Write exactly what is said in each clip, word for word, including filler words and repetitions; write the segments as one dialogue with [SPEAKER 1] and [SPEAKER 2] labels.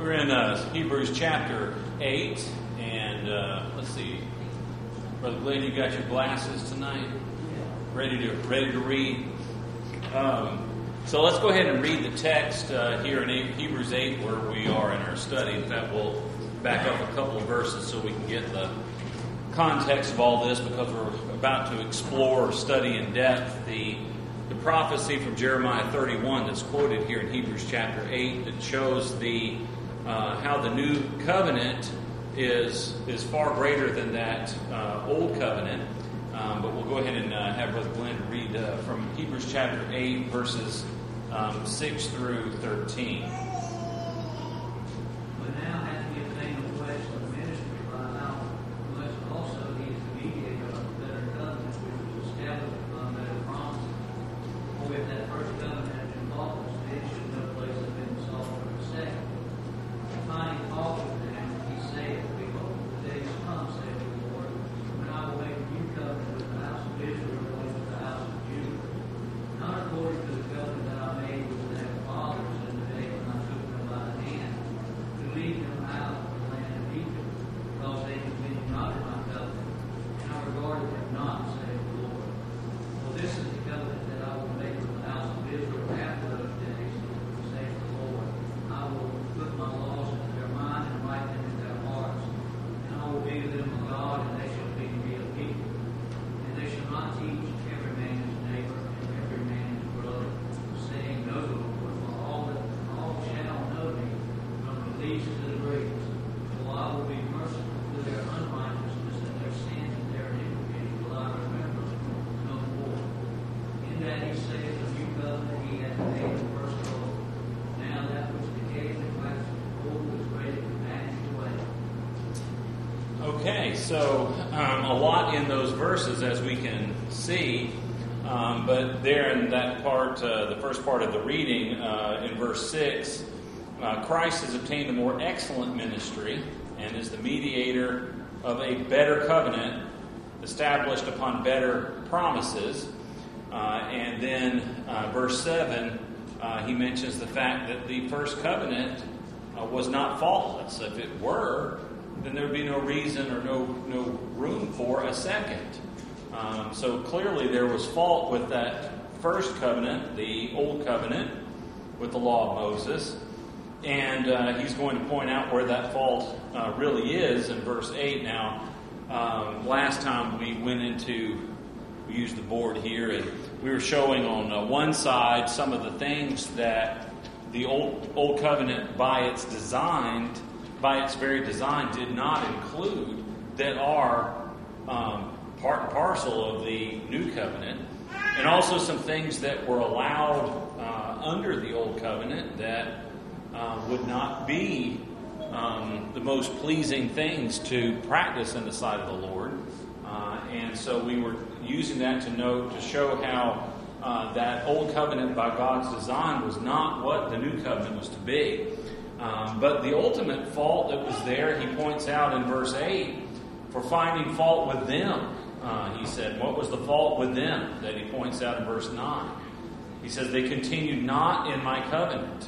[SPEAKER 1] We're in uh, Hebrews chapter eight, and uh, let's see, Brother Glenn, you got your glasses tonight, ready to ready to read. Um, so let's go ahead and read the text uh, here in Hebrews eight, where we are in our study. In fact, we'll back up a couple of verses so we can get the context of all this, because we're about to explore or study in depth the the prophecy from Jeremiah thirty-one that's quoted here in Hebrews chapter eight that shows the uh, how the new covenant is is far greater than that uh, old covenant. Um, but we'll go ahead and uh, have Brother Glenn read uh, from Hebrews chapter eight, verses um, six through thirteen. Okay, so um, a lot in those verses, as we can see, um, but there in that part, uh, the first part of the reading, uh, in verse six, uh, Christ has obtained a more excellent ministry and is the mediator of a better covenant established upon better promises. Uh, and then uh, verse seven, uh, he mentions the fact that the first covenant uh, was not faultless. If it were, then there would be no reason or no no room for a second. Um, so clearly there was fault with that first covenant, the old covenant, with the law of Moses. And uh, he's going to point out where that fault uh, really is in verse eight. Now, um, last time we went into, we used the board here, and we were showing on uh, one side some of the things that the old old covenant, by its design, by its very design, did not include, that are um, part and parcel of the new covenant, and also some things that were allowed uh, under the old covenant that uh, would not be um, the most pleasing things to practice in the sight of the Lord. Uh, and so we were using that to note, to show how uh, that old covenant by God's design was not what the new covenant was to be. Um, but the ultimate fault that was there, he points out in verse eight, for finding fault with them. Uh, he said, what was the fault with them that he points out in verse nine? He says, they continued not in my covenant,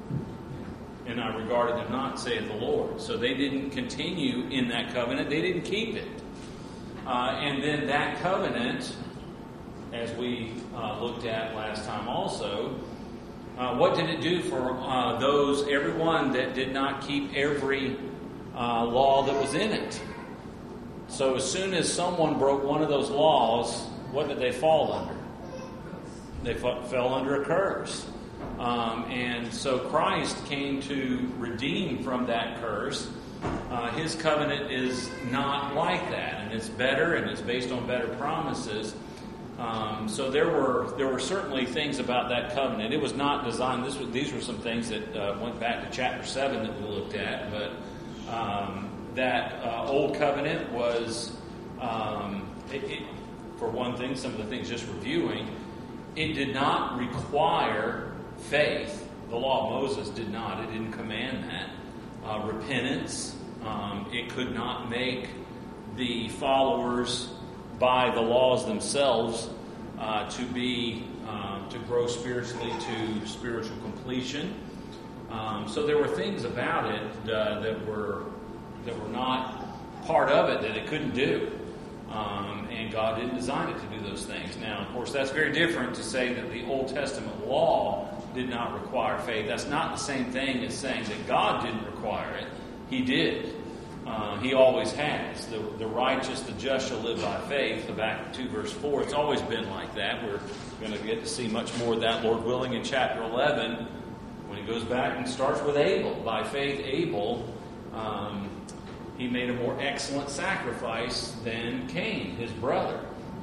[SPEAKER 1] and I regarded them not, saith the Lord. So they didn't continue in that covenant. They didn't keep it. Uh, and then that covenant, as we uh, looked at last time also, Uh, what did it do for uh, those, everyone that did not keep every uh, law that was in it? So as soon as someone broke one of those laws, what did they fall under? They f- fell under a curse. Um, and so Christ came to redeem from that curse. Uh, his covenant is not like that, and it's better, and it's based on better promises. Um, so there were there were certainly things about that covenant. It was not designed. This was, these were some things that uh, went back to chapter seven that we looked at. But um, that uh, old covenant was, um, it, it, for one thing, some of the things just reviewing, it did not require faith. The law of Moses did not. It didn't command that. Uh, repentance. Um, it could not make the followers, by the laws themselves, uh, to be uh, to grow spiritually to spiritual completion. Um, so there were things about it uh, that were that were not part of it that it couldn't do. Um, and God didn't design it to do those things. Now, of course, that's very different to say that the Old Testament law did not require faith. That's not the same thing as saying that God didn't require it. He did. Uh, he always has. The, the righteous, the just shall live by faith. Habakkuk two, verse four. It's always been like that. We're going to get to see much more of that, Lord willing, in chapter eleven, when he goes back and starts with Abel. By faith, Abel, um, he made a more excellent sacrifice than Cain, his brother.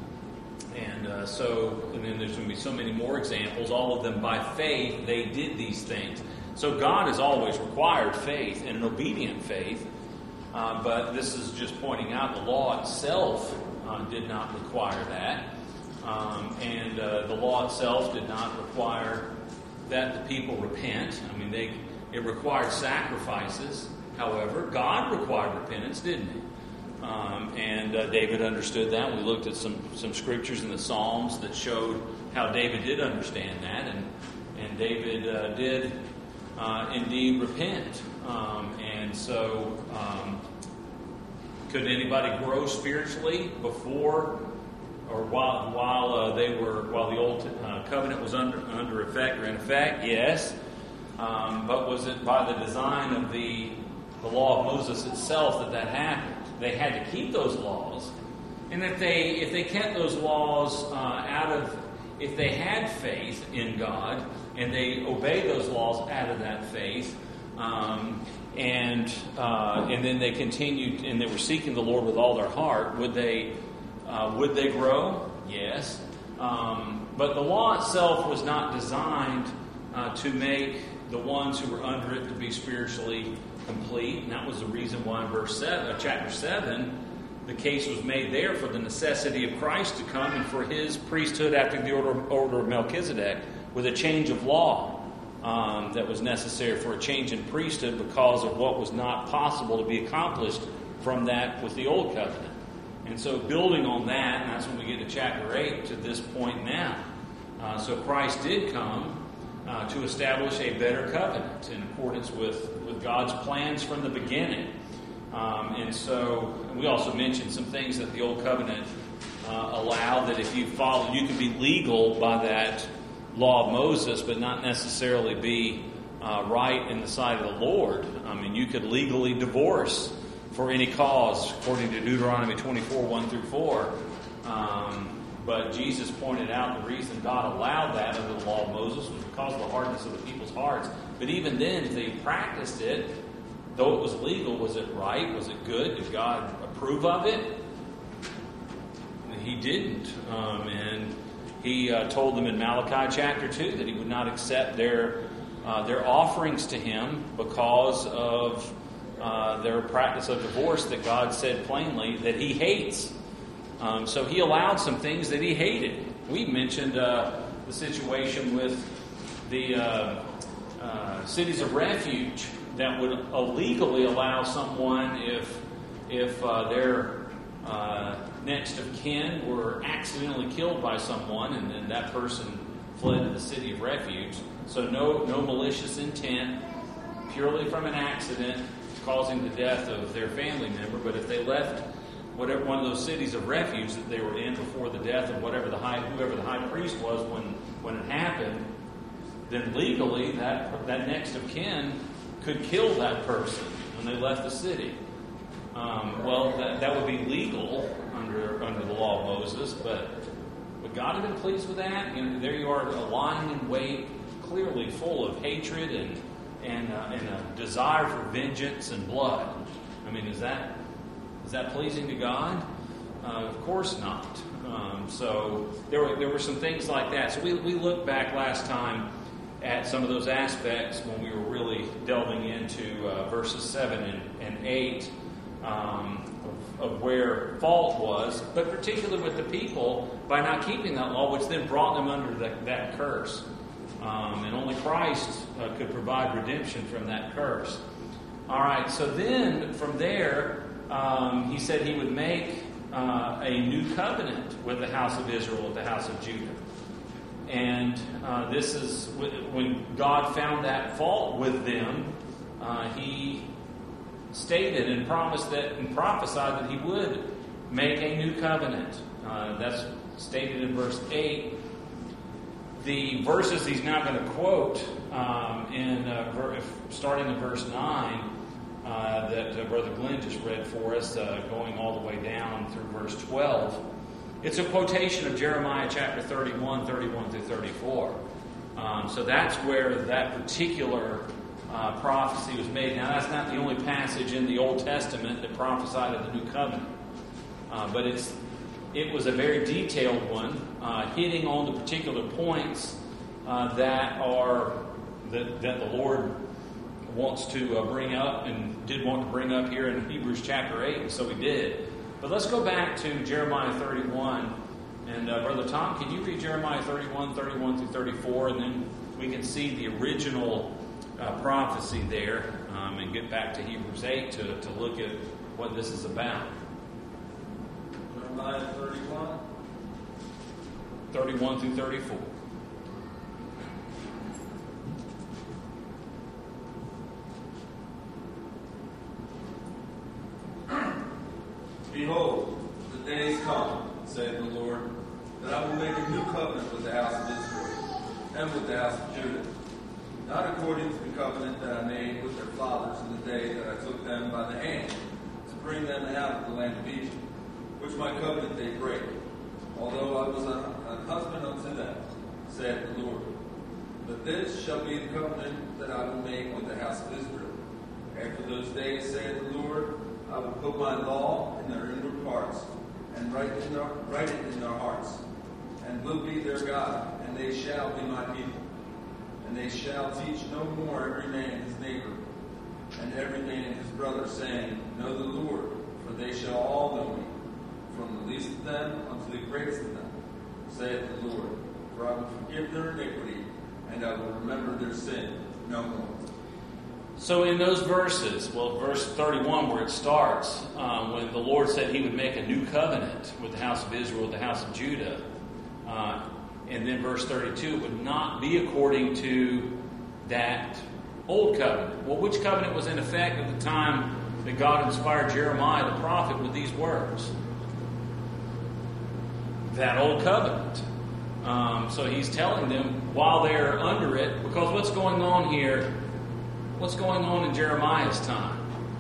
[SPEAKER 1] And uh, so, and then there's going to be so many more examples. All of them by faith, they did these things. So God has always required faith and an obedient faith. Uh, but this is just pointing out the law itself uh, did not require that. Um, and uh, the law itself did not require that the people repent. I mean, they it required sacrifices. However, God required repentance, didn't he? Um, and uh, David understood that. We looked at some, some scriptures in the Psalms that showed how David did understand that. And, and David uh, did uh, indeed repent. Um, and so, um, could anybody grow spiritually before or while while uh, they were while the old uh, covenant was under under effect or in effect? Yes, um, but was it by the design of the the law of Moses itself that that happened? They had to keep those laws, and if they if they kept those laws uh, out of if they had faith in God and they obeyed those laws out of that faith. Um, and uh, and then they continued, and they were seeking the Lord with all their heart. Would they uh, would they grow? Yes. Um, but the law itself was not designed uh, to make the ones who were under it to be spiritually complete. And that was the reason why in verse seven, uh, chapter seven, the case was made there for the necessity of Christ to come and for his priesthood after the order, order of Melchizedek with a change of law. Um, that was necessary for a change in priesthood because of what was not possible to be accomplished from that with the Old Covenant. And so building on that, and that's when we get to chapter eight to this point now. Uh, so Christ did come uh, to establish a better covenant in accordance with, with God's plans from the beginning. Um, and so and we also mentioned some things that the Old Covenant uh, allowed, that if you follow, you could be legal by that law of Moses, but not necessarily be uh, right in the sight of the Lord. I mean, you could legally divorce for any cause, according to Deuteronomy twenty-four, one through four. Um, but Jesus pointed out the reason God allowed that under the law of Moses was because of the hardness of the people's hearts. But even then, if they practiced it, though it was legal, was it right? Was it good? Did God approve of it? He didn't. Um, and He uh, told them in Malachi chapter two that he would not accept their uh, their offerings to him because of uh, their practice of divorce that God said plainly that he hates. Um, so he allowed some things that he hated. We mentioned uh, the situation with the uh, uh, cities of refuge that would illegally allow someone if if uh, their uh, next of kin were accidentally killed by someone, and then that person fled to the city of refuge. So no no malicious intent, purely from an accident causing the death of their family member. But if they left whatever one of those cities of refuge that they were in before the death of whatever the high whoever the high priest was when when it happened, then legally that that next of kin could kill that person when they left the city. Um, well, that, that would be legal under under the law of Moses, but would God have been pleased with that? You know, there you are, lying in wait, clearly full of hatred and and uh, and a desire for vengeance and blood. I mean, is that is that pleasing to God? Uh, of course not. Um, so there were there were some things like that. So we we looked back last time at some of those aspects when we were really delving into uh, verses seven and, and eight. Um, of, of where fault was, but particularly with the people by not keeping that law, which then brought them under that, that curse. Um, and only Christ uh, could provide redemption from that curse. All right, so then from there, um, he said he would make uh, a new covenant with the house of Israel, with the house of Judah. And uh, this is when God found that fault with them, uh, he stated and promised that and prophesied that he would make a new covenant. Uh, that's stated in verse eight. The verses he's now going to quote um, in uh, ver- starting in verse nine uh, that uh, Brother Glenn just read for us, uh, going all the way down through verse twelve. It's a quotation of Jeremiah chapter thirty-one, thirty-one through thirty-four. Um, so that's where that particular uh, prophecy was made. Now, that's not the only passage in the Old Testament that prophesied of the new covenant. Uh, but it's it was a very detailed one, uh, hitting on the particular points uh, that are that, that the Lord wants to uh, bring up and did want to bring up here in Hebrews chapter eight, and so he did. But let's go back to Jeremiah thirty-one. And uh, Brother Tom, can you read Jeremiah thirty-one, thirty-one through thirty-four, and then we can see the original uh, prophecy there um, and get back to Hebrews eight to, to look at what this is about.
[SPEAKER 2] Jeremiah thirty-one.
[SPEAKER 1] thirty-one through thirty-four.
[SPEAKER 2] Behold, the days come, saith the Lord, that I will make a new covenant with the house of Israel and with the house of Judah, not according to the covenant that I made with their fathers in the day that I took them by the hand to bring them out of the land of Egypt, which my covenant they break, although I was an husband unto them, saith the Lord. But this shall be the covenant that I will make with the house of Israel. After those days, saith the Lord, I will put my law in their inward parts, and write, in their, write it in their hearts, and will be their God, and they shall be my people. And they shall teach no more every man his neighbor, and every man his brother, saying, Know the Lord, for they shall all know me, from the least of them unto the greatest of them, saith the Lord. For I will forgive their iniquity, and I will remember their sin no more.
[SPEAKER 1] So in those verses, well, verse thirty-one where it starts, uh, when the Lord said he would make a new covenant with the house of Israel, with the house of Judah, uh, and then verse thirty-two, it would not be according to that old covenant. Well, which covenant was in effect at the time that God inspired Jeremiah the prophet with these words? That old covenant. Um, so he's telling them while they're under it, because what's going on here? What's going on in Jeremiah's time?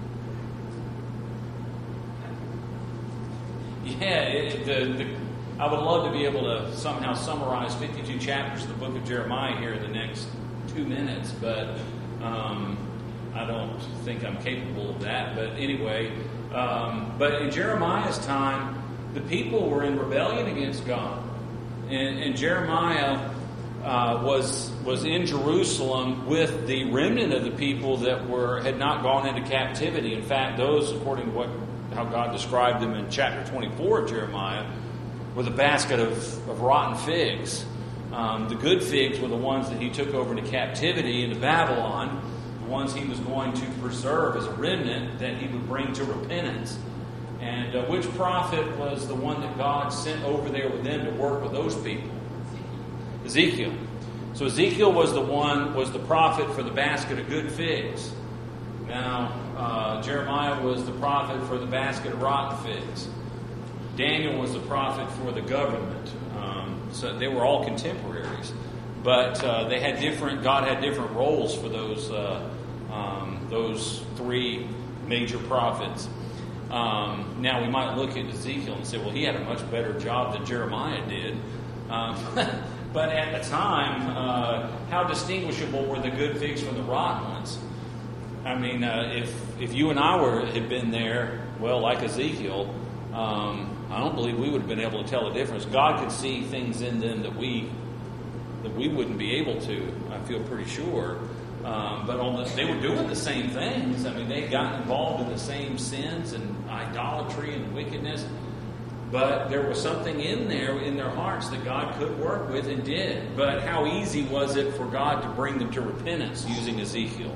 [SPEAKER 1] Yeah, it, the, the, I would love to be able to somehow summarize fifty-two chapters of the book of Jeremiah here in the next two minutes, but um, I don't think I'm capable of that. But anyway, um, but in Jeremiah's time, the people were in rebellion against God. And, and Jeremiah uh, was was in Jerusalem with the remnant of the people that were had not gone into captivity. In fact, those, according to what how God described them in chapter twenty-four of Jeremiah, were the basket of, of rotten figs. Um, the good figs were the ones that he took over into captivity into Babylon, the ones he was going to preserve as a remnant that he would bring to repentance. And uh, which prophet was the one that God sent over there with them to work with those people? Ezekiel. So Ezekiel was the one, was the prophet for the basket of good figs. Now, uh, Jeremiah was the prophet for the basket of rotten figs. Daniel was the prophet for the government. Um, so they were all contemporaries. But uh, they had different, God had different roles for those, uh, um, those three major prophets. Um, now, we might look at Ezekiel and say, well, he had a much better job than Jeremiah did. Um, but at the time, uh, how distinguishable were the good figs from the rotten ones? I mean, uh, if if you and I were had been there, well, like Ezekiel, um, I don't believe we would have been able to tell the difference. God could see things in them that we that we wouldn't be able to, I feel pretty sure. Um, but on the, they were doing the same things. I mean, they got involved in the same sins and idolatry and wickedness. But there was something in there, in their hearts, that God could work with and did. But how easy was it for God to bring them to repentance using Ezekiel?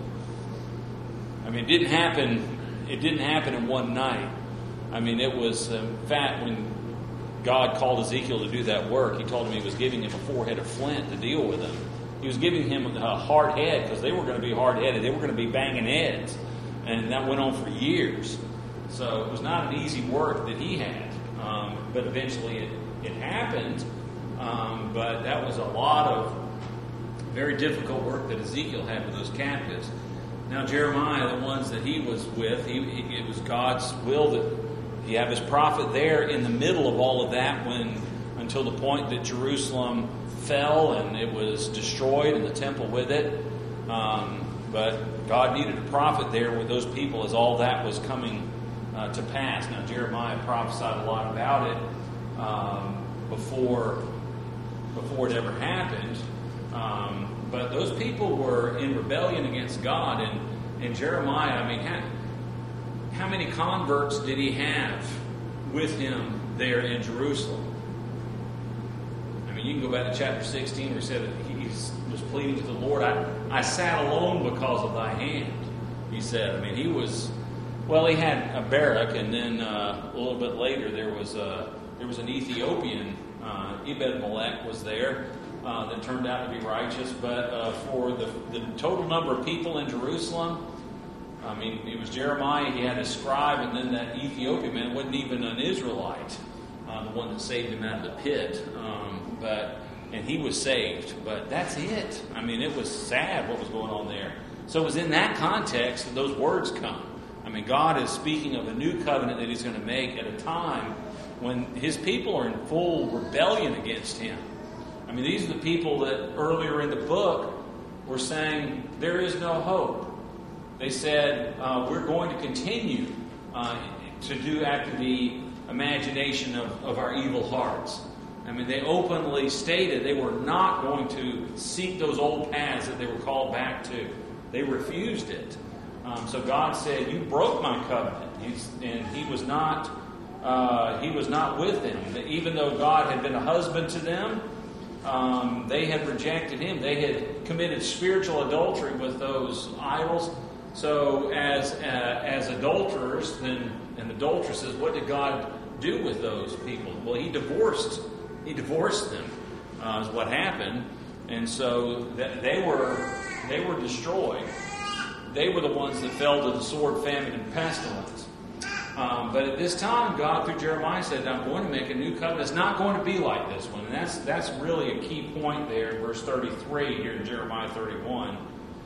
[SPEAKER 1] I mean, it didn't happen. It didn't happen in one night. I mean, it was, in fact, when God called Ezekiel to do that work, he told him he was giving him a forehead of flint to deal with them. He was giving him a hard head because they were going to be hard-headed. They were going to be banging heads. And that went on for years. So it was not an easy work that he had. Um, but eventually it, it happened. Um, but that was a lot of very difficult work that Ezekiel had with those captives. Now Jeremiah, the ones that he was with, he, he, it was God's will that he have his prophet there in the middle of all of that when until the point that Jerusalem fell and it was destroyed and the temple with it. Um, but God needed a prophet there with those people as all that was coming uh, to pass. Now Jeremiah prophesied a lot about it um, before before it ever happened. Um, but those people were in rebellion against God, and, and Jeremiah, I mean, how, how many converts did he have with him there in Jerusalem? I mean, you can go back to chapter sixteen where he said that he was pleading with the Lord. I, I sat alone because of thy hand, he said. I mean, he was, well, he had a Barak, and then uh, a little bit later there was a, there was an Ethiopian, uh, Ebed-Melech was there, uh, that turned out to be righteous. But uh, for the, the total number of people in Jerusalem, I mean, it was Jeremiah, he had a scribe, and then that Ethiopian man wasn't even an Israelite, uh, the one that saved him out of the pit. Um, but and he was saved, but that's it. I mean, it was sad what was going on there. So it was in that context that those words come. I mean, God is speaking of a new covenant that he's going to make at a time when his people are in full rebellion against him. I mean, these are the people that earlier in the book were saying, there is no hope. They said, uh, we're going to continue uh, to do after the imagination of, of our evil hearts. I mean, they openly stated they were not going to seek those old paths that they were called back to. They refused it. Um, so God said, you broke my covenant. He's, and he was not uh, he was not with them. Even though God had been a husband to them, um, they had rejected him. They had committed spiritual adultery with those idols. So as uh, as adulterers then, and adulteresses, what did God do with those people? Well, he divorced He divorced them, uh, is what happened. And so th- they were they were destroyed. They were the ones that fell to the sword, famine, and pestilence. Um, but at this time, God, through Jeremiah, said, I'm going to make a new covenant. It's not going to be like this one. And that's that's really a key point there in verse thirty-three here in Jeremiah thirty-one.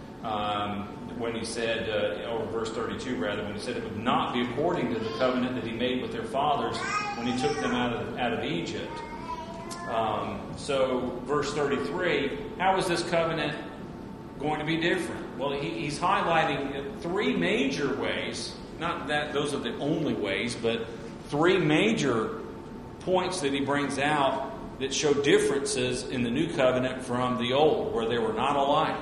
[SPEAKER 1] Um, when he said, uh, or verse thirty-two rather, when he said it would not be according to the covenant that he made with their fathers when he took them out of, out of Egypt. Um, so, verse thirty-three, how is this covenant going to be different? Well, he, he's highlighting three major ways. Not that those are the only ways, but three major points that he brings out that show differences in the new covenant from the old, where they were not alike.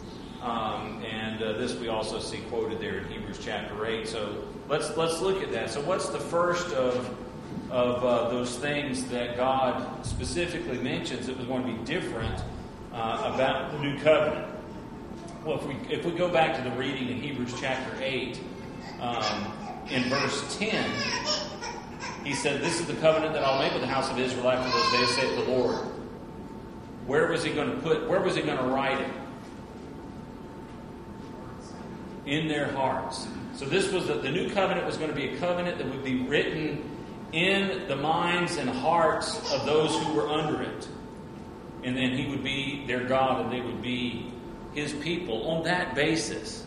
[SPEAKER 1] Um, and uh, this we also see quoted there in Hebrews chapter eight. So let's let's look at that. So what's the first of of uh, those things that God specifically mentions that was going to be different uh, about the new covenant? Well, if we if we go back to the reading in Hebrews chapter eight, um, in verse ten, he said, "This is the covenant that I'll make with the house of Israel after those days, saith the Lord." Where was he going to put? Where was he going to write it? In their hearts. So this was the, the new covenant was going to be a covenant that would be written in the minds and hearts of those who were under it. And then he would be their God and they would be his people on that basis.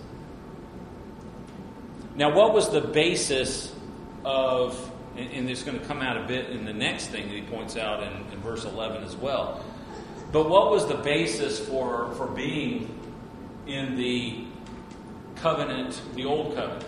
[SPEAKER 1] Now, what was the basis of, and, and it's going to come out a bit in the next thing that he points out in, in verse eleven as well. But what was the basis for, for being in the covenant, the old covenant?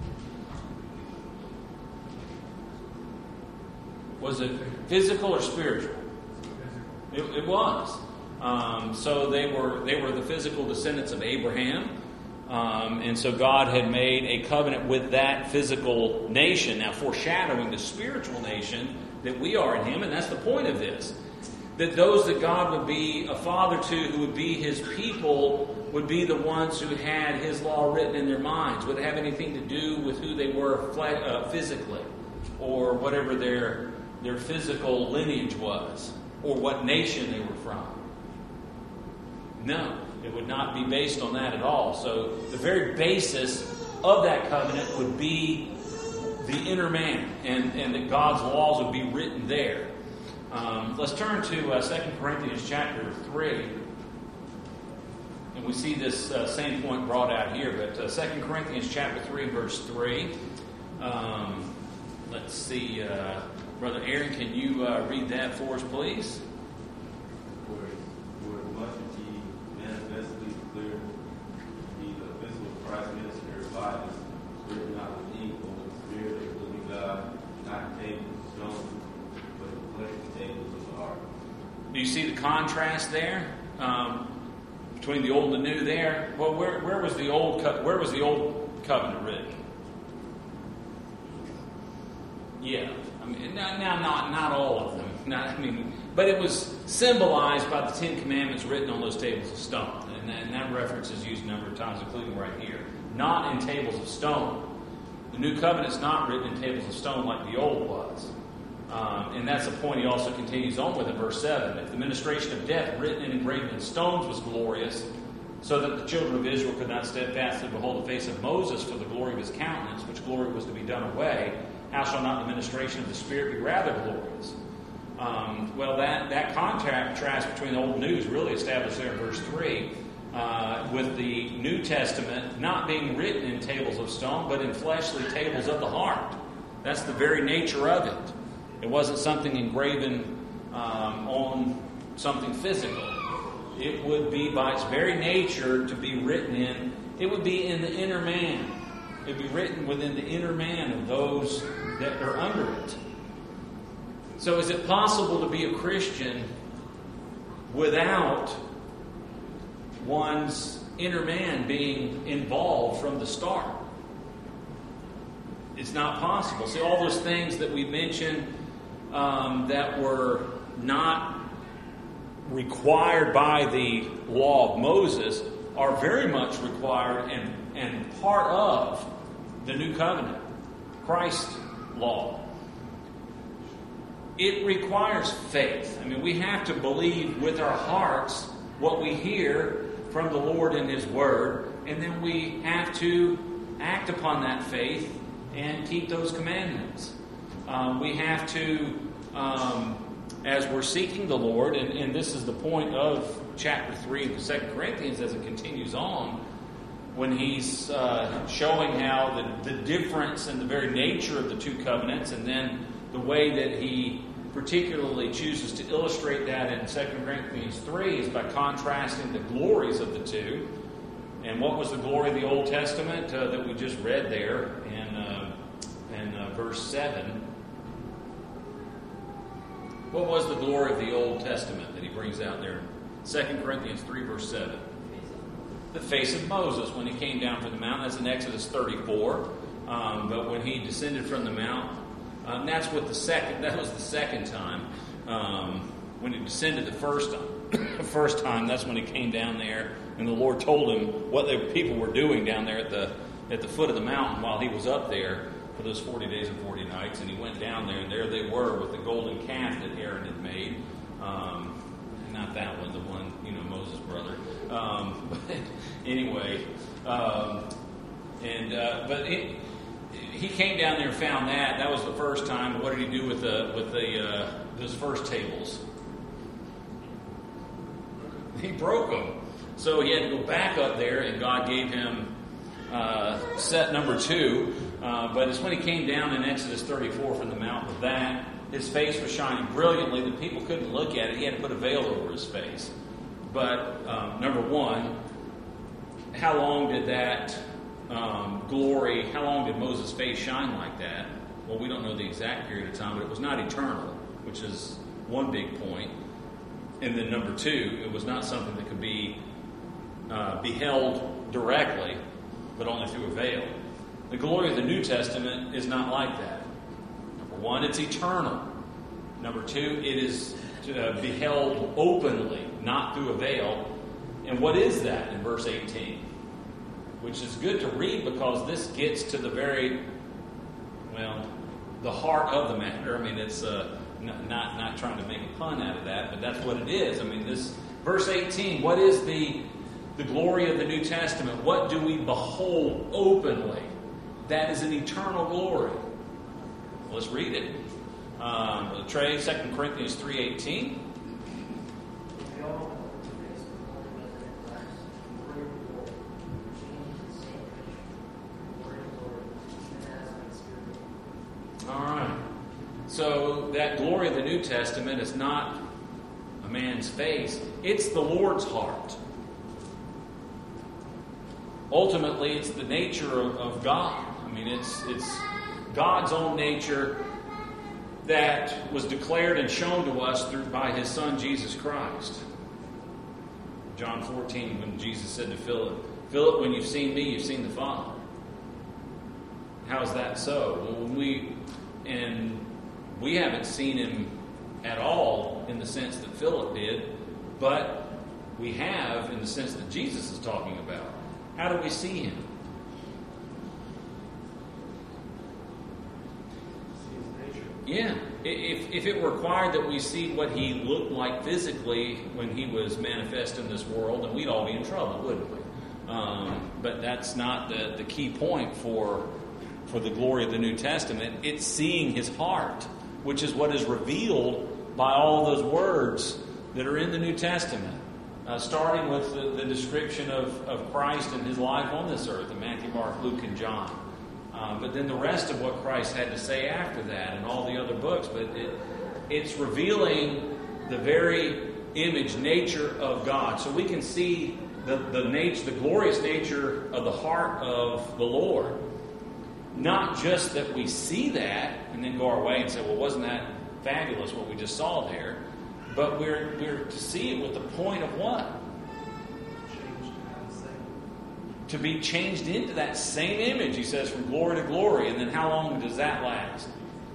[SPEAKER 1] Was it physical or spiritual? It, it was. Um, so they were they were the physical descendants of Abraham, um, and so God had made a covenant with that physical nation, now foreshadowing the spiritual nation that we are in Him, and that's the point of this. That those that God would be a father to, who would be His people, would be the ones who had His law written in their minds, would have anything to do with who they were uh, physically, or whatever their their physical lineage was or what nation they were from. No, it would not be based on that at all. So the very basis of that covenant would be the inner man, and, and that God's laws would be written there. Um, let's turn to uh, Second Corinthians chapter three. And we see this uh, same point brought out here. But uh, Second Corinthians chapter three, verse three. Um, let's see. Uh, Brother Aaron, can you uh, read that for us, please?
[SPEAKER 3] For as much as ye manifestly declare the epistle of Christ ministered by us, written not with ink, but with the Spirit of the living God, not in tables of stone, but in fleshly tables of the heart.
[SPEAKER 1] Do you see the contrast there um, between the old and the new? There, well, where where was the old co- where was the old covenant written? Yeah, I mean, now, now not not all of them. Not, I mean, but it was symbolized by the Ten Commandments written on those tables of stone, and that, and that reference is used a number of times, including right here. Not in tables of stone. The new covenant is not written in tables of stone like the old was. Um, and that's the point he also continues on with in verse seven. If the ministration of death written and engraved in stones was glorious, so that the children of Israel could not steadfastly behold the face of Moses for the glory of his countenance, which glory was to be done away, how shall not the ministration of the Spirit be rather glorious? Um, well, that, that contrast between the old and new is really established there in verse three, uh, with the New Testament not being written in tables of stone, but in fleshly tables of the heart. That's the very nature of it. It wasn't something engraven um, on something physical. It would be, by its very nature, to be written in, it would be in the inner man. It would be written within the inner man of those that are under it. So is it possible to be a Christian without one's inner man being involved from the start? It's not possible. See, all those things that we mentioned um, that were not required by the law of Moses are very much required and, and part of the new covenant, Christ's law. It requires faith. I mean, we have to believe with our hearts what we hear from the Lord in His Word, and then we have to act upon that faith and keep those commandments. Um, we have to, um, as we're seeking the Lord, and, and this is the point of chapter three of Second Corinthians as it continues on, when he's uh, showing how the, the difference in the very nature of the two covenants, and then the way that he particularly chooses to illustrate that in Second Corinthians three is by contrasting the glories of the two. And what was the glory of the Old Testament uh, that we just read there in, uh, in uh, verse seven? What was the glory of the Old Testament that he brings out there? Second Corinthians three, verse seven. The face of Moses when he came down from the mountain. That's in Exodus thirty-four. Um, but when he descended from the mount, um, that's what the second. That was the second time. Um, when he descended the first time, the first time, that's when he came down there, and the Lord told him what the people were doing down there at the at the foot of the mountain while he was up there for those forty days and forty nights. And he went down there, and there they were with the golden calf that Aaron had made. Um, not that one, the one, you know, Moses' brother. Um, but anyway, um, and uh, but it, he came down there and found that. That was the first time. What did he do with the with the uh, those first tables? He broke them. So he had to go back up there, and God gave him uh, set number two. Uh, but it's when he came down in Exodus thirty-four from the mount with that, his face was shining brilliantly. The people couldn't look at it. He had to put a veil over his face. But um, number one, how long did that um, glory, how long did Moses' face shine like that? Well, we don't know the exact period of time, but it was not eternal, which is one big point. And then number two, it was not something that could be uh, beheld directly, but only through a veil. The glory of the New Testament is not like that. Number one, it's eternal. Number two, it is uh, beheld openly, not through a veil. And what is that in verse eighteen? Which is good to read because this gets to the very, well, the heart of the matter. I mean, it's uh, Not, not not trying to make a pun out of that, but that's what it is. I mean, this verse eighteen. What is the the glory of the New Testament? What do we behold openly? That is an eternal glory. Let's read it. Um, Trey, Second Corinthians three eighteen. All right. So that glory of the New Testament is not a man's face. It's the Lord's heart. Ultimately, it's the nature of, of God. I mean, it's it's God's own nature that was declared and shown to us through by His Son, Jesus Christ. John fourteen, when Jesus said to Philip, Philip, when you've seen me, you've seen the Father. How is that so? Well, when we, and we haven't seen Him at all in the sense that Philip did, but we have in the sense that Jesus is talking about. How do we see Him? Yeah. If, if it required that we see what He looked like physically when He was manifest in this world, then we'd all be in trouble, wouldn't we? Um, but that's not the, the key point for, for the glory of the New Testament. It's seeing His heart, which is what is revealed by all those words that are in the New Testament. Uh, starting with the, the description of, of Christ and His life on this earth in Matthew, Mark, Luke, and John. Uh, but then the rest of what Christ had to say after that and all the other books. But it, it's revealing the very image, nature of God. So we can see the, the, nature, the glorious nature of the heart of the Lord. Not just that we see that and then go our way and say, well, wasn't that fabulous what we just saw there? But we're we're to see it with the point of what? To be changed into that same image, he says, from glory to glory. And then how long does that last?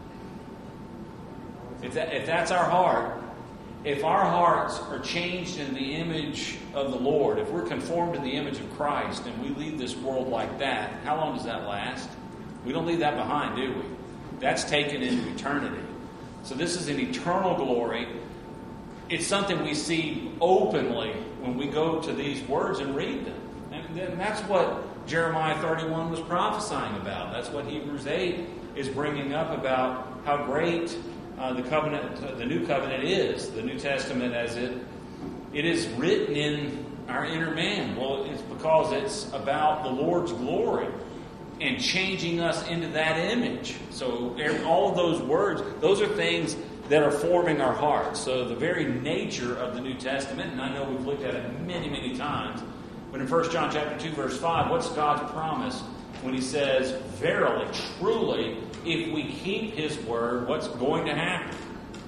[SPEAKER 1] If that, if that's our heart, if our hearts are changed in the image of the Lord, if we're conformed to the image of Christ and we leave this world like that, how long does that last? We don't leave that behind, do we? That's taken into eternity. So this is an eternal glory. It's something we see openly when we go to these words and read them. And then that's what Jeremiah thirty-one was prophesying about. That's what Hebrews eight is bringing up about how great uh, the covenant, uh, the new covenant is. The New Testament, as it it is written in our inner man. Well, it's because it's about the Lord's glory and changing us into that image. So all of those words, those are things that are forming our hearts. So the very nature of the New Testament, and I know we've looked at it many, many times, but in First John chapter two, verse five, what's God's promise when He says, verily, truly, if we keep His word, what's going to happen?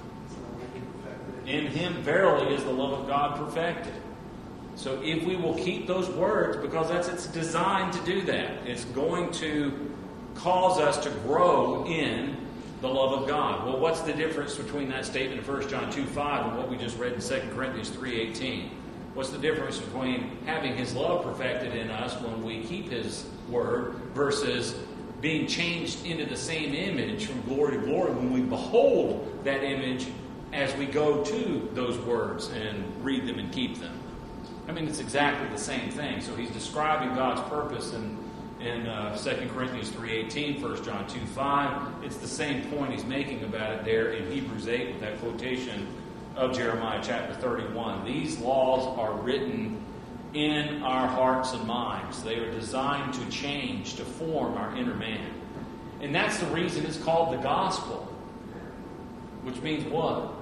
[SPEAKER 1] In Him, verily, is the love of God perfected. So if we will keep those words, because that's it's designed to do that, it's going to cause us to grow in the love of God. Well, what's the difference between that statement in First John two five and what we just read in Second Corinthians three eighteen? What's the difference between having His love perfected in us when we keep His word versus being changed into the same image from glory to glory when we behold that image as we go to those words and read them and keep them? I mean, it's exactly the same thing. So he's describing God's purpose in in uh, Second Corinthians three eighteen, First John two five. It's the same point he's making about it there in Hebrews eight with that quotation of Jeremiah chapter thirty-one. These laws are written in our hearts and minds. They are designed to change, to form our inner man. And that's the reason it's called the gospel. Which means what?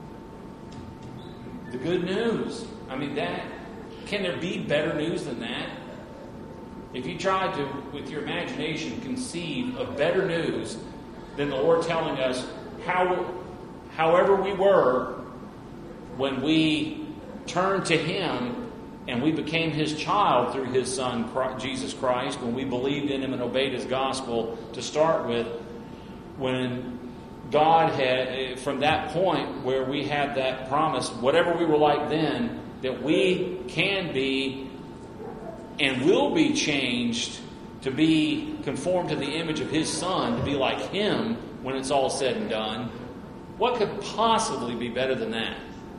[SPEAKER 1] The good news. I mean, that can there be better news than that? If you try to, with your imagination, conceive of better news than the Lord telling us how, however we were when we turned to Him and we became His child through His Son, Jesus Christ, when we believed in Him and obeyed His gospel to start with, when God had, from that point where we had that promise, whatever we were like then, that we can be and will be changed to be conformed to the image of His Son, to be like Him when it's all said and done. What could possibly be better than that?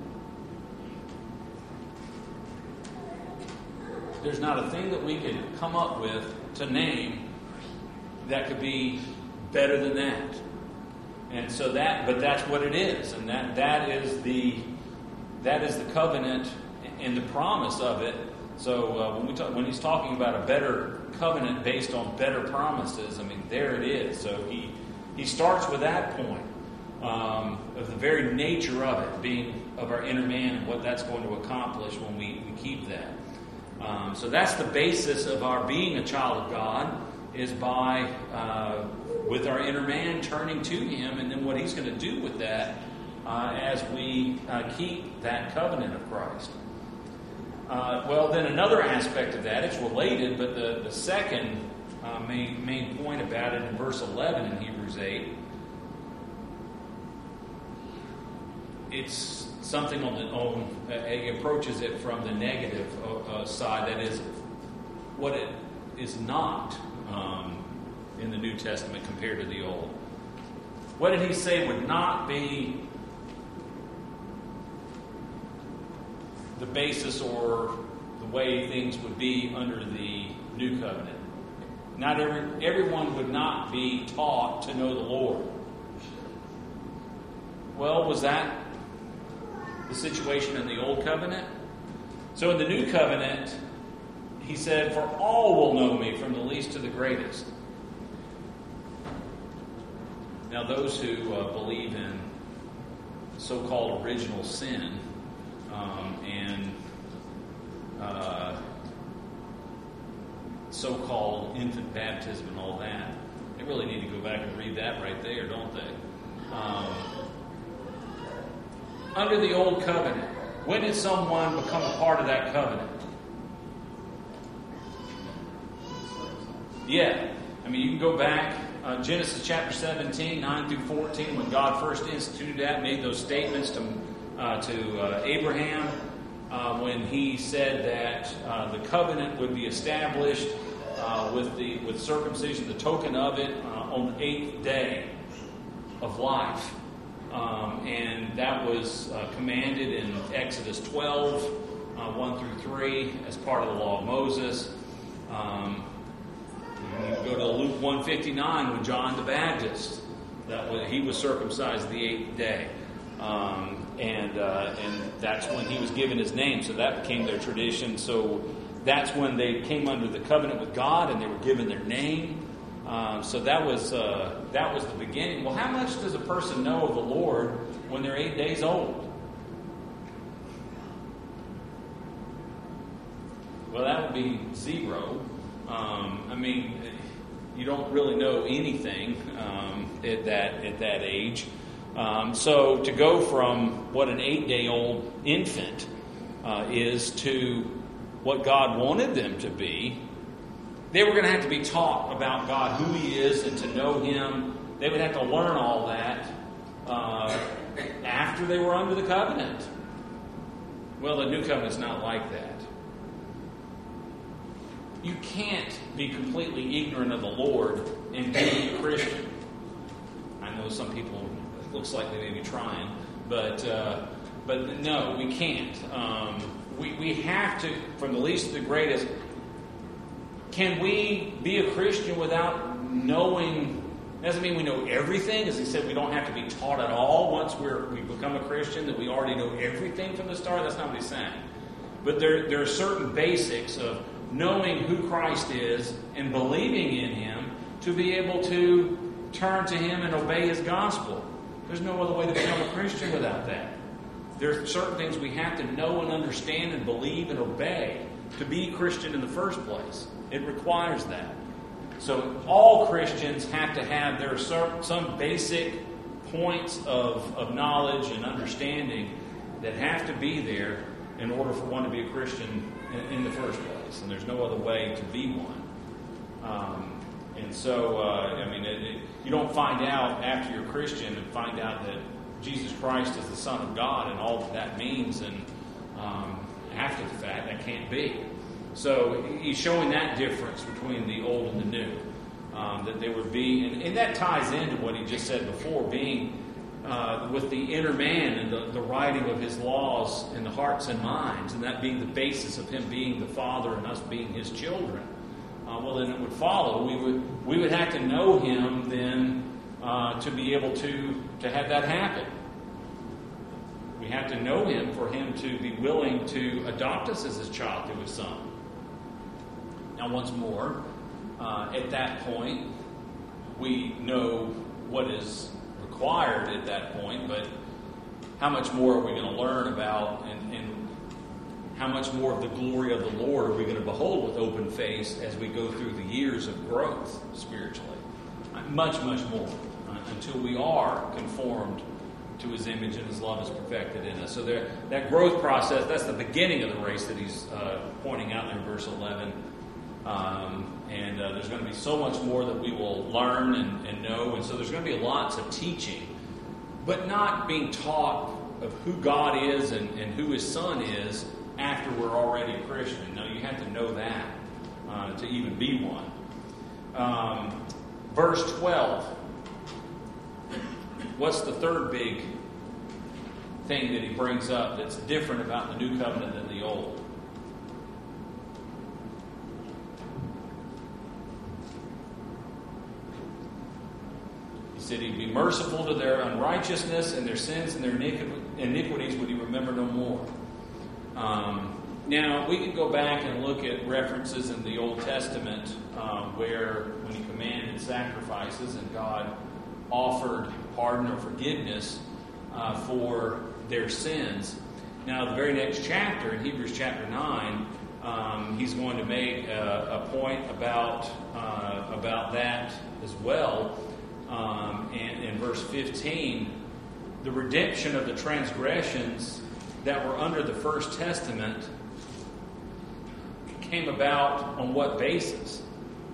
[SPEAKER 1] There's not a thing that we could come up with to name that could be better than that. And so that, but that's what it is, and that that is the that is the covenant and the promise of it. So uh, when we talk, when he's talking about a better covenant based on better promises, I mean, there it is. So he he starts with that point um, of the very nature of it being of our inner man and what that's going to accomplish when we, we keep that. Um, so that's the basis of our being a child of God, is by uh, with our inner man turning to Him, and then what He's going to do with that uh, as we uh, keep that covenant of Christ. Uh, well, then another aspect of that, it's related, but the, the second uh, main, main point about it in verse eleven in Hebrews eight, it's something on the on, uh, it approaches it from the negative uh, side, that is, what it is not um, in the New Testament compared to the Old. What did he say would not be the basis or the way things would be under the New Covenant? Not every everyone would not be taught to know the Lord. Well, was that the situation in the Old Covenant? So in the New Covenant, he said, "For all will know me, from the least to the greatest." Now, those who uh, believe in so-called original sin um, and uh, so-called infant baptism and all that, they really need to go back and read that right there, don't they? Um, under the Old Covenant, when did someone become a part of that covenant? Yeah. I mean, you can go back, uh, Genesis chapter seventeen, nine through fourteen, when God first instituted that, made those statements to, uh, to uh, Abraham, uh, when he said that uh, the covenant would be established uh, with the with circumcision, the token of it, uh, on the eighth day of life. Um, and that was uh, commanded in Exodus twelve, uh, one through three, as part of the law of Moses. Um, you go to Luke one fifty-nine with John the Baptist. That was, he was circumcised the eighth day. Um, and uh, and that's when he was given his name. So that became their tradition. So that's when they came under the covenant with God and they were given their name. Um, so that was uh, that was the beginning. Well, how much does a person know of the Lord when they're eight days old? Well, that would be zero. Um, I mean, you don't really know anything um, at that at that age. Um, so to go from what an eight-day-old infant uh, is to what God wanted them to be, they were going to have to be taught about God, who He is, and to know Him. They would have to learn all that uh, after they were under the covenant. Well, the new covenant's not like that. You can't be completely ignorant of the Lord and be a Christian. I know some people, it looks like they may be trying, but uh, but no, we can't. Um, we, we have to, from the least to the greatest. Can we be a Christian without knowing? Doesn't mean we know everything. As he said, we don't have to be taught at all once we're, we become a Christian, that we already know everything from the start. That's not what he's saying. But there, there are certain basics of knowing who Christ is and believing in Him to be able to turn to Him and obey His gospel. There's no other way to become a Christian without that. There are certain things we have to know and understand and believe and obey to be Christian in the first place. It requires that. So all Christians have to have there are some basic points of, of knowledge and understanding that have to be there in order for one to be a Christian in, in the first place. And there's no other way to be one. Um, and so, uh, I mean, it, it, you don't find out after you're a Christian and find out that Jesus Christ is the Son of God and all that that means, and um, after the fact, that can't be. So he's showing that difference between the old and the new. Um, that there would be, and, and that ties into what he just said before, being uh, with the inner man and the, the writing of his laws in the hearts and minds, and that being the basis of him being the Father and us being his children, uh, well, then it would follow. We would we would have to know him then uh, to be able to, to have that happen. We have to know him for him to be willing to adopt us as his child through his Son. Now, once more, uh, at that point, we know what is required at that point, but how much more are we going to learn about, and, and how much more of the glory of the Lord are we going to behold with open face as we go through the years of growth spiritually? Much, much more, uh, until we are conformed to his image and his love is perfected in us. So there, that growth process, that's the beginning of the race that he's uh, pointing out in verse eleven. Um, and uh, there's going to be so much more that we will learn and, and know. And so there's going to be lots of teaching, but not being taught of who God is and, and who his Son is after we're already a Christian. No, you have to know that uh, to even be one. Um, verse twelve. What's the third big thing that he brings up that's different about the new covenant than the old? He said he'd be merciful to their unrighteousness, and their sins and their iniquities would he remember no more. Um, now, we could go back and look at references in the Old Testament um, where when he commanded sacrifices and God offered pardon or forgiveness uh, for their sins. Now, the very next chapter, in Hebrews chapter nine, um, he's going to make a, a point about uh, about that as well. Um, and in verse fifteen, the redemption of the transgressions that were under the First Testament came about on what basis?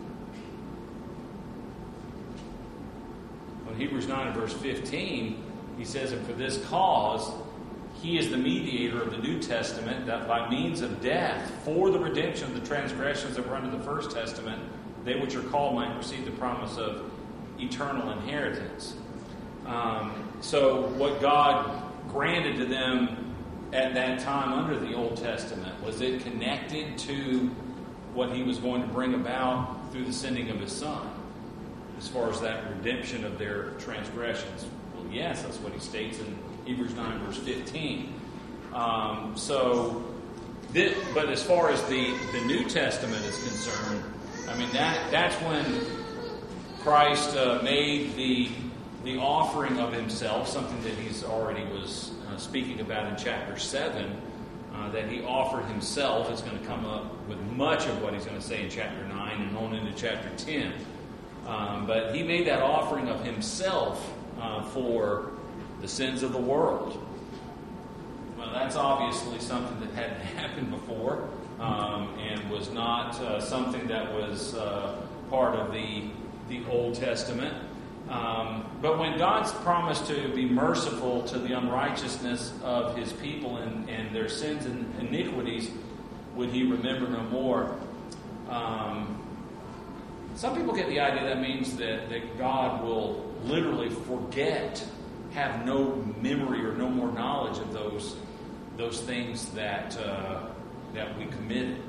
[SPEAKER 1] In Hebrews nine and verse fifteen, he says, and for this cause, he is the mediator of the New Testament, that by means of death, for the redemption of the transgressions that were under the First Testament, they which are called might receive the promise of eternal inheritance. Um, so what God granted to them at that time under the Old Testament, was it connected to what he was going to bring about through the sending of his Son? As far as that redemption of their transgressions? Well, yes, that's what he states in Hebrews nine, verse fifteen. Um, so, this, but as far as the, the New Testament is concerned, I mean, that that's when Christ uh, made the the offering of himself, something that he's already was uh, speaking about in chapter seven, uh, that he offered himself. It's going to come up with much of what he's going to say in chapter nine and on into chapter ten. Um, but he made that offering of himself uh, for the sins of the world. Well, that's obviously something that hadn't happened before um, and was not uh, something that was uh, part of the, the Old Testament. Um, but when God's promised to be merciful to the unrighteousness of his people and, and their sins and iniquities, would he remember no more? Um, Some people get the idea that means that, that God will literally forget, have no memory or no more knowledge of those those things that uh, that we committed.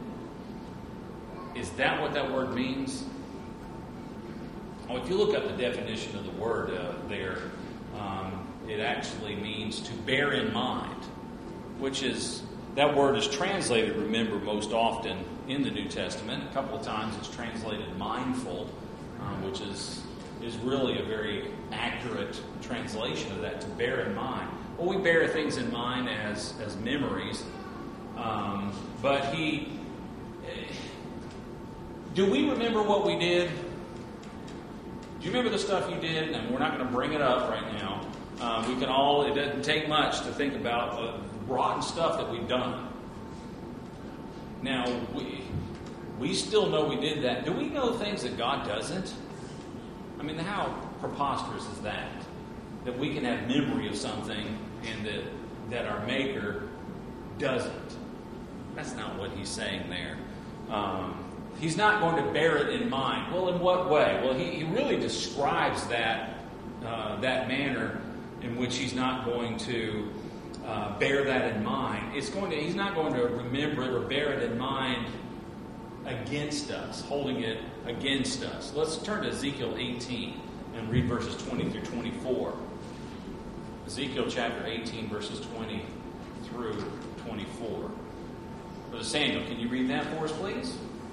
[SPEAKER 1] Is that what that word means? Oh, if you look up the definition of the word uh, there, um, it actually means to bear in mind, which is, that word is translated, remember, most often in the New Testament. A couple of times it's translated mindful, um, which is is really a very accurate translation of that, to bear in mind. Well, we bear things in mind as, as memories, um, but he... Do we remember what we did? Do you remember the stuff you did? And we're not going to bring it up right now. Uh, we can all, it doesn't take much to think about the rotten stuff that we've done. Now, we we still know we did that. Do we know things that God doesn't? I mean, how preposterous is that? That we can have memory of something and that, that our Maker doesn't. That's not what he's saying there. Um, he's not going to bear it in mind. Well, in what way? Well, he, he really describes that uh, that manner in which he's not going to uh, bear that in mind. It's going to, he's not going to remember it or bear it in mind against us, holding it against us. Let's turn to Ezekiel eighteen and read verses twenty through twenty-four. Ezekiel chapter eighteen, verses twenty through twenty-four. Brother Samuel, can you read that for us, please?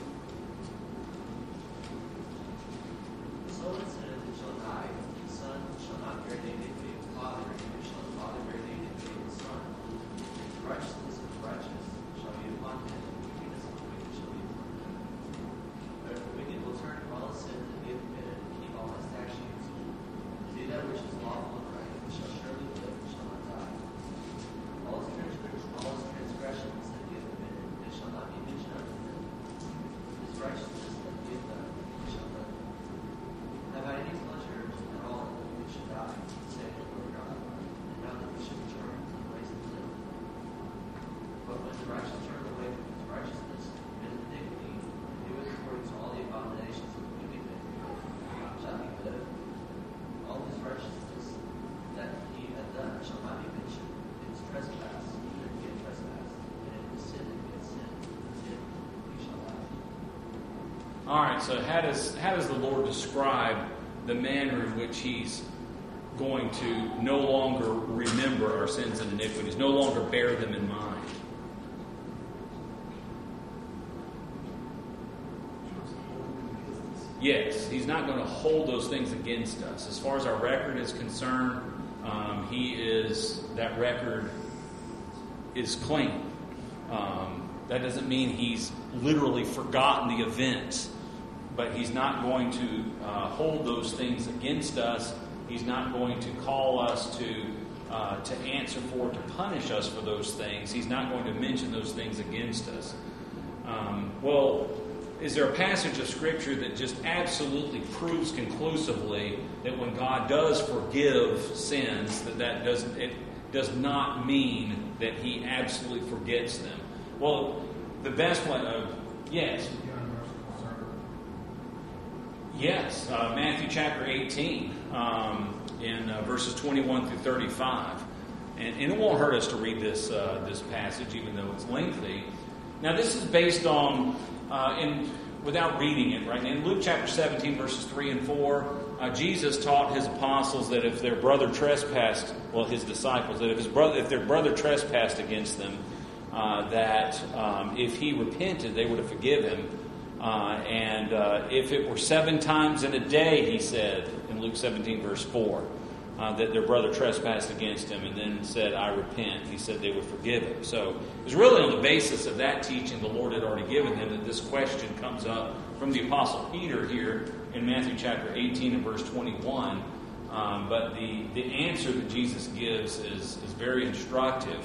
[SPEAKER 4] So it says, it shall die, the son shall not bear the iniquity of the father, neither shall the father bear the iniquity of the son. The righteousness of the righteous shall be upon him, and the wickedness of the wicked shall be upon him. But if the wicked will turn from all his sins and be committed, and keep all his statutes, and do that which is lawful and right, he shall surely live and shall not die. All his transgressions, all his transgressions that he hath committed, they shall not be mentioned unto him. His righteousness that he hath done, he shall live. Have I any pleasure at all that we should die, saith the Lord God, and not that we should return to the ways of live? But when the righteous turn away from his righteousness, and his iniquity, and do it according to all the abominations of the wicked men, shall he live? All his righteousness that he hath done shall not be mentioned. In his trespass, that he hath trespassed, and in his sin that he hath sinned, in he shall die.
[SPEAKER 1] All right, so how does how does the Lord describe the manner in which he's going to no longer remember our sins and iniquities, no longer bear them in mind? Yes, he's not going to hold those things against us. As far as our record is concerned, um, he is, that record is clean. Um, that doesn't mean he's literally forgotten the events, but he's not going to uh, hold those things against us. He's not going to call us to uh, to answer for, to punish us for those things. He's not going to mention those things against us. Um, well, is there a passage of Scripture that just absolutely proves conclusively that when God does forgive sins, that that doesn't it does not mean that He absolutely forgets them? Well, the best one, uh, yes, yes, uh, Matthew chapter eighteen, um, in uh, verses twenty-one through thirty-five, and, and it won't hurt us to read this uh, this passage, even though it's lengthy. Now, this is based on. Uh, in, without reading it, right? In Luke chapter seventeen, verses three and four, uh, Jesus taught his apostles that if their brother trespassed, well, his disciples, that if his brother, if their brother trespassed against them, uh, that um, if he repented, they were to forgive him. Uh, and uh, if it were seven times in a day, he said in Luke seventeen, verse four, uh, that their brother trespassed against him and then said, I repent, he said they would forgive him. So it was really on the basis of that teaching the Lord had already given them that this question comes up from the Apostle Peter here in Matthew chapter eighteen and verse twenty-one. Um, but the, the answer that Jesus gives is, is very instructive.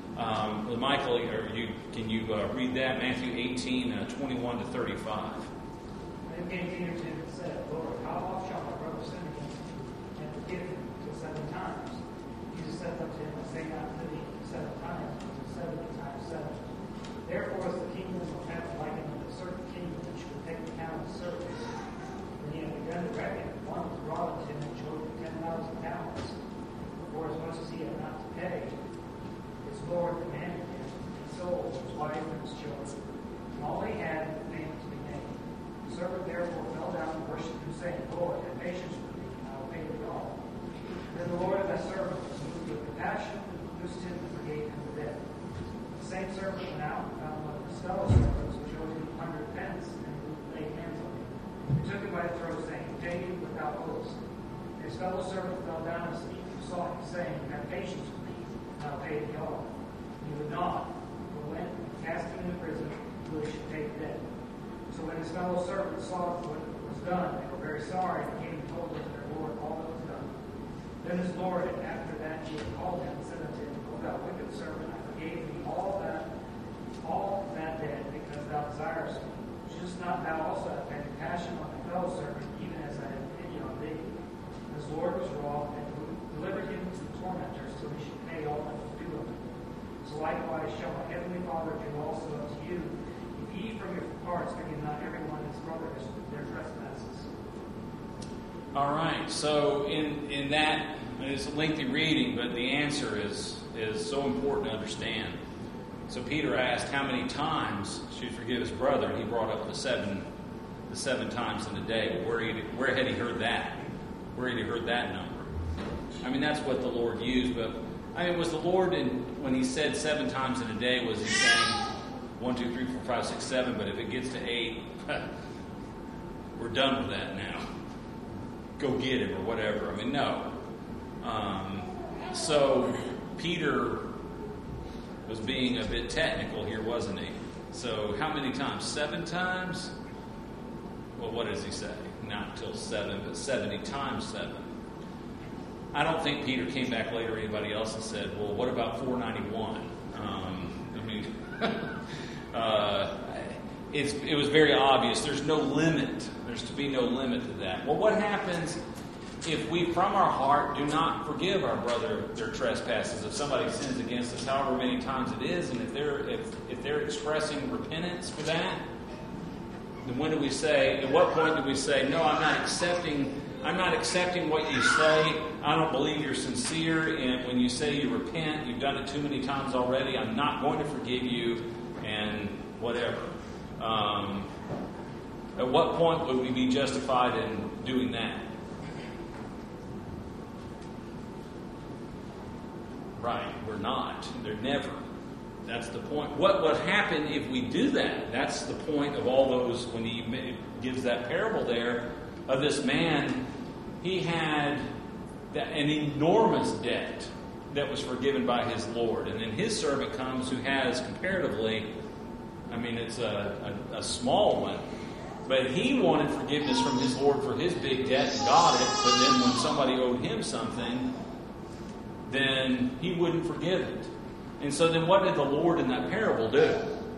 [SPEAKER 1] Um, Michael, are you, can you uh, read that? Matthew eighteen, uh, twenty-one to thirty-five.
[SPEAKER 5] Then came Peter to him and said, Lord, how oft shall my brother sin against me and forgive him? Till seven times. Jesus said unto him, I say not to thee seven times, but seventy times seven. Therefore is the kingdom of heaven likened unto a certain king which would take account of his servants. When he had begun to reckon, one was brought unto him and showed him ten thousand talents. For as much as he had not to pay, his Lord commanded him, and sold his wife and his children, and all he had, payment to be made. The servant therefore fell down and worshipped him, saying, Lord, have patience with me, and I will pay thee all. And then the Lord of that servant was moved with compassion, and loosed him and forgave him the debt. The same servant went out and found one of his fellow servants, which owed him a hundred pence, and laid hands on him. He took him by the throat, saying, Pay me what thou owest. And his fellow servant fell down at his feet and besought him, saying, Have patience with me, and I will pay thee all. And he would not, but went and cast him into prison, till he should pay the debt. So when his fellow servants saw what was done, they were very sorry, and came and told them their Lord all that was done. Then his Lord, after that he had called him, said unto him, O thou wicked servant, I forgave thee all that all that debt, because thou desirest me. Shouldst not thou also have had compassion on thy fellow servant, even as I had pity on thee? And his Lord was wroth, and delivered him to the tormentors, till he should pay all that was due him. So likewise shall my heavenly Father do also unto you, ye from your hearts forgive not everyone his brother their trespasses.
[SPEAKER 1] All right. So in in that, it's a lengthy reading, but the answer is is so important to understand. So Peter asked how many times should he forgive his brother, and he brought up the seven the seven times in a day. Where he, where had he heard that? Where had he heard that number? I mean, that's what the Lord used, but I mean, was the Lord, in, when he said seven times in a day, was he saying one, two, three, four, five, six, seven, but if it gets to eight, we're done with that now. Go get him or whatever. I mean, no. Um, so Peter was being a bit technical here, wasn't he? So how many times? Seven times? Well, what does he say? Not till seven, but seventy times seven. I don't think Peter came back later or anybody else and said, well, what about four ninety-one? Um, I mean, uh, it's, it was very obvious. There's no limit. There's to be no limit to that. Well, what happens if we, from our heart, do not forgive our brother their trespasses? If somebody sins against us, however many times it is, and if they're if, if they're expressing repentance for that, then when do we say? At what point do we say, no, I'm not accepting? I'm not accepting what you say. I don't believe you're sincere. And when you say you repent, you've done it too many times already. I'm not going to forgive you, and whatever. Um, at what point would we be justified in doing that? Right, we're not. They're never. That's the point. What would happen if we do that? That's the point of all those, when he gives that parable there of this man. He had an enormous debt that was forgiven by his Lord. And then his servant comes who has comparatively, I mean, it's a, a, a small one. But he wanted forgiveness from his Lord for his big debt and got it. But then when somebody owed him something, then he wouldn't forgive it. And so then what did the Lord in that parable do?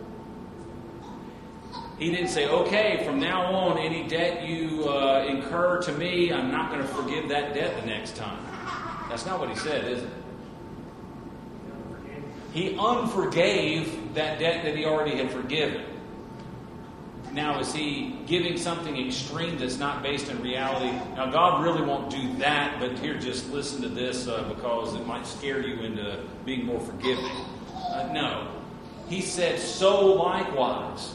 [SPEAKER 1] He didn't say, okay, from now on, any debt you uh, incur to me, I'm not going to forgive that debt the next time. That's not what he said, is it? He unforgave that debt that he already had forgiven. Now, is he giving something extreme that's not based in reality? Now, God really won't do that, but here, just listen to this uh, because it might scare you into being more forgiving. Uh, no. He said, so likewise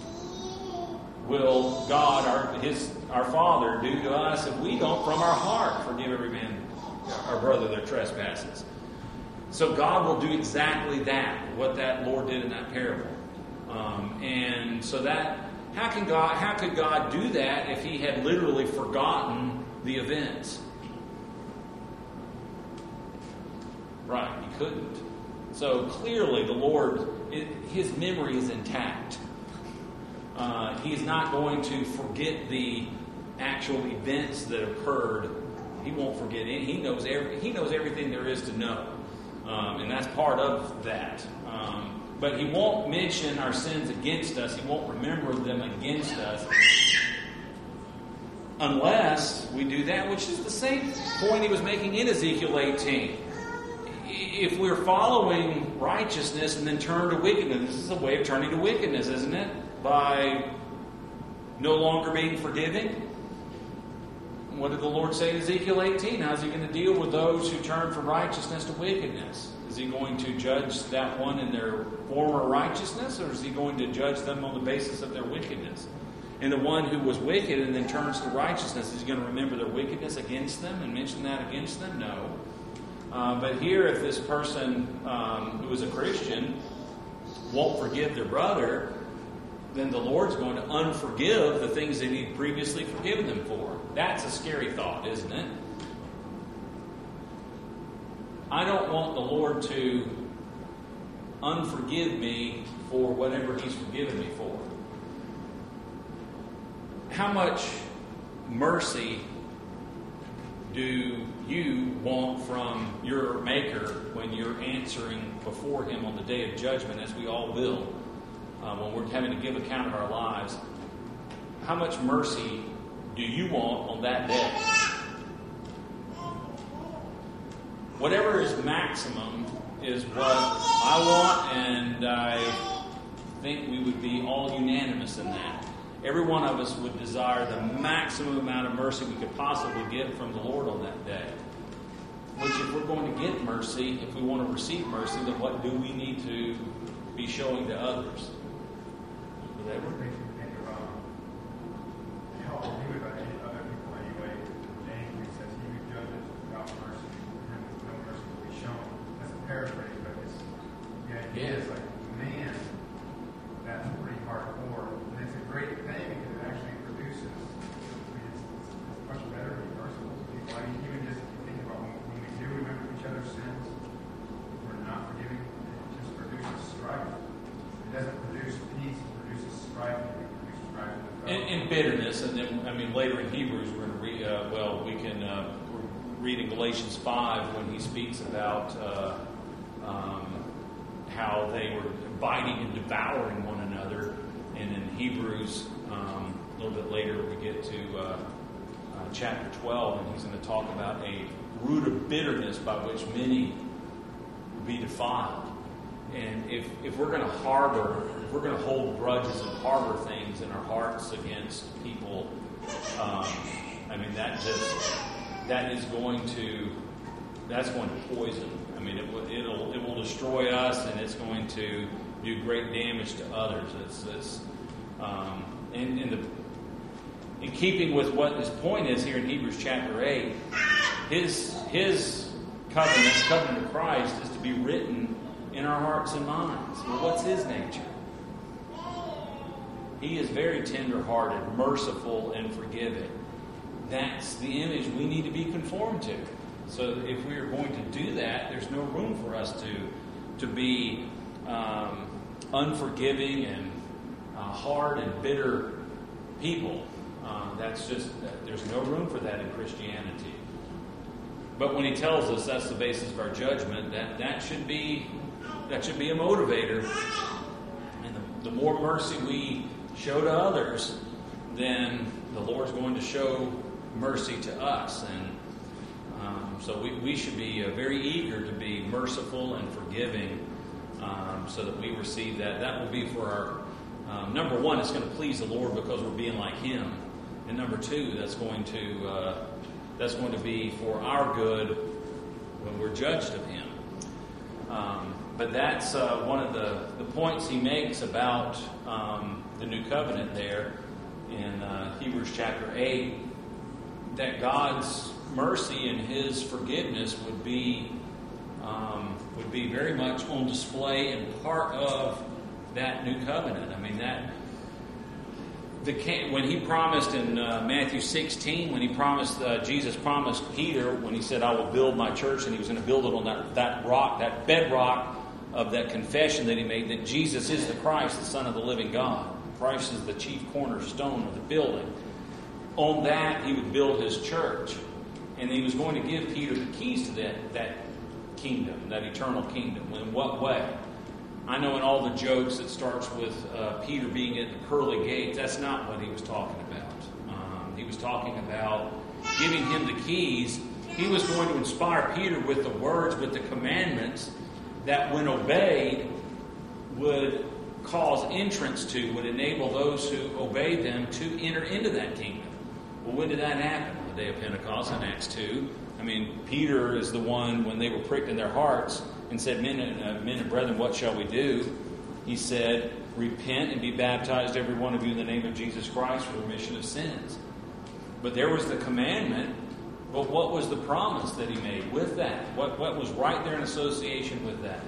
[SPEAKER 1] will God, our his our Father, do to us if we don't from our heart forgive every man, our brother, their trespasses. So God will do exactly that, what that Lord did in that parable. Um, and so that, how can God, how could God do that if he had literally forgotten the events? Right, he couldn't. So clearly the Lord, it, his memory is intact. Uh, he's not going to forget the actual events that occurred. He won't forget any. He knows every, he knows everything there is to know. Um, and that's part of that. Um, but he won't mention our sins against us. He won't remember them against us. Unless we do that, which is the same point he was making in Ezekiel eighteen. If we're following righteousness and then turn to wickedness, this is a way of turning to wickedness, isn't it? By no longer being forgiving. What did the Lord say in Ezekiel eighteen? How is he going to deal with those who turn from righteousness to wickedness? Is he going to judge that one in their former righteousness, or is he going to judge them on the basis of their wickedness? And the one who was wicked and then turns to righteousness, is he going to remember their wickedness against them and mention that against them? No. Uh, but here, if this person um, who is a Christian won't forgive their brother, then the Lord's going to unforgive the things that he'd previously forgiven them for. That's a scary thought, isn't it? I don't want the Lord to unforgive me for whatever he's forgiven me for. How much mercy do you want from your Maker when you're answering before him on the day of judgment, as we all will, uh, when we're having to give account of our lives? How much mercy do you want on that day? Whatever is maximum is what I want, and I think we would be all unanimous in that. every one of us would desire the maximum amount of mercy we could possibly get from the Lord on that day. Which, if we're going to get mercy, if we want to receive mercy, then what do we need to be showing to others? Whatever.
[SPEAKER 6] Makes me think of um, how he would about any other people anyway. James, he says, "He who judges without mercy, and with no mercy will be shown." That's a paraphrase, but it's the idea is like, man, that's pretty hardcore, and it's a great thing because it actually produces. I mean, it's, it's, it's much better to be merciful to people. I mean, even just think about when, when we do remember each other's sins, we're not forgiving. It just produces strife. It doesn't produce peace. It produces strife. It produces strife in the
[SPEAKER 1] And, and bitterness, and then, I mean, later in Hebrews, we're going to read, uh, well, we can uh, read in Galatians five when he speaks about uh, um, how they were biting and devouring one another. And in Hebrews, um, a little bit later, we get to uh, uh, chapter twelve, and he's going to talk about a root of bitterness by which many be defiled. And if, if we're going to harbor, if we're going to hold grudges and harbor things in our hearts against people, um, I mean, that just, that is going to, that's going to poison. I mean, it will, it'll, it will destroy us, and it's going to do great damage to others. It's, it's um, in, in the, in keeping with what his point is here in Hebrews chapter eight, his, his covenant, covenant of Christ, is to be written in our hearts and minds. Well, what's his nature? He is very tender-hearted, merciful, and forgiving. That's the image we need to be conformed to. So if we are going to do that, there's no room for us to to be um, unforgiving and uh, hard and bitter people. Uh, that's just, there's no room for that in Christianity. But when he tells us that's the basis of our judgment, that, that should be that should be a motivator. And the, the more mercy we show to others, then the Lord's going to show mercy to us. And um, so we, we should be uh, very eager to be merciful and forgiving, um, so that we receive that. That will be for our, um, number one, it's going to please the Lord because we're being like Him. And number two, that's going to uh, that's going to be for our good when we're judged of Him. Um, but that's uh, one of the, the points he makes about um, the new covenant there in uh, Hebrews chapter eight, that God's mercy and His forgiveness would be um, would be very much on display and part of that new covenant. I mean, that the when He promised in uh, Matthew sixteen, when He promised, uh, Jesus promised Peter when He said, "I will build my church," and He was going to build it on that, that rock, that bedrock of that confession that He made, that Jesus is the Christ, the Son of the living God. Christ is the chief cornerstone of the building. On that, He would build His church. And He was going to give Peter the keys to that, that kingdom, that eternal kingdom. In what way? I know in all the jokes it starts with uh, Peter being at the pearly gates. That's not what He was talking about. Um, he was talking about giving him the keys. He was going to inspire Peter with the words, with the commandments that when obeyed would cause entrance to, would enable those who obeyed them to enter into that kingdom. Well, when did that happen? On the day of Pentecost in Acts two. I mean, Peter is the one, when they were pricked in their hearts and said, men and, uh, men and brethren, what shall we do? He said, repent and be baptized, every one of you, in the name of Jesus Christ for the remission of sins. But there was the commandment, but what was the promise that He made with that? What, what was right there in association with that?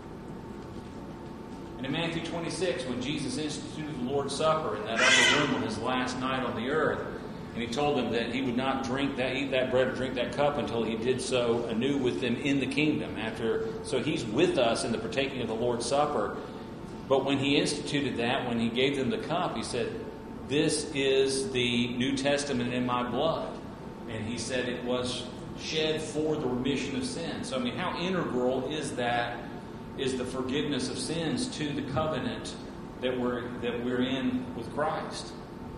[SPEAKER 1] And in Matthew twenty-six, when Jesus instituted the Lord's Supper in that upper room on His last night on the earth, and He told them that He would not drink that, eat that bread or drink that cup until He did so anew with them in the kingdom. After, so He's with us in the partaking of the Lord's Supper. But when He instituted that, when He gave them the cup, He said, "This is the New Testament in my blood." And He said it was shed for the remission of sins. So I mean, how integral is that? Is the forgiveness of sins to the covenant that we're that we're in with Christ?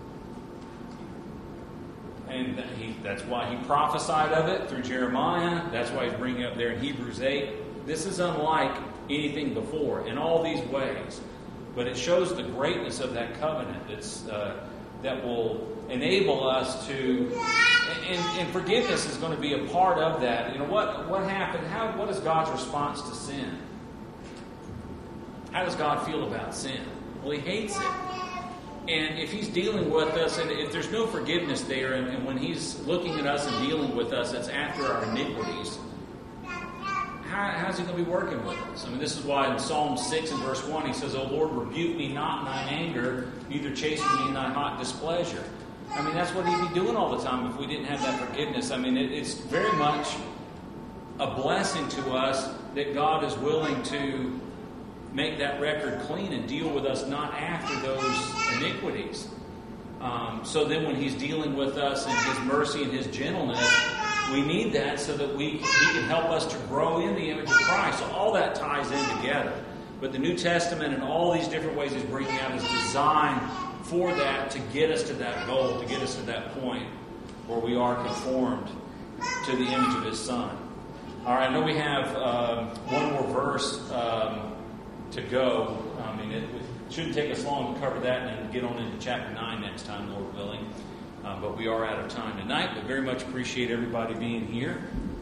[SPEAKER 1] And that he, that's why He prophesied of it through Jeremiah. That's why He's bringing up there in Hebrews eight. This is unlike anything before in all these ways. But it shows the greatness of that covenant. It's uh, that will enable us to, and, and forgiveness is going to be a part of that. You know, what, what happened, how, what is God's response to sin? How does God feel about sin? Well, He hates it. And if He's dealing with us, and if there's no forgiveness there, and, and when He's looking at us and dealing with us, it's after our iniquities, how, how's He going to be working with us? I mean, this is why in Psalm six and verse one, He says, O Lord, rebuke me not in Thine anger, neither chasten me in Thy hot displeasure. I mean, that's what He'd be doing all the time if we didn't have that forgiveness. I mean, it, it's very much a blessing to us that God is willing to make that record clean and deal with us not after those iniquities. Um, so then when He's dealing with us in His mercy and His gentleness, we need that so that we He can help us to grow in the image of Christ. So all that ties in together. But the New Testament and all these different ways He's bringing out is designed for that, to get us to that goal, to get us to that point where we are conformed to the image of His Son. All right, I know we have um, one more verse um, to go. I mean, it, it shouldn't take us long to cover that and get on into chapter nine next time, Lord willing. Um, but we are out of time tonight. But very much appreciate everybody being here.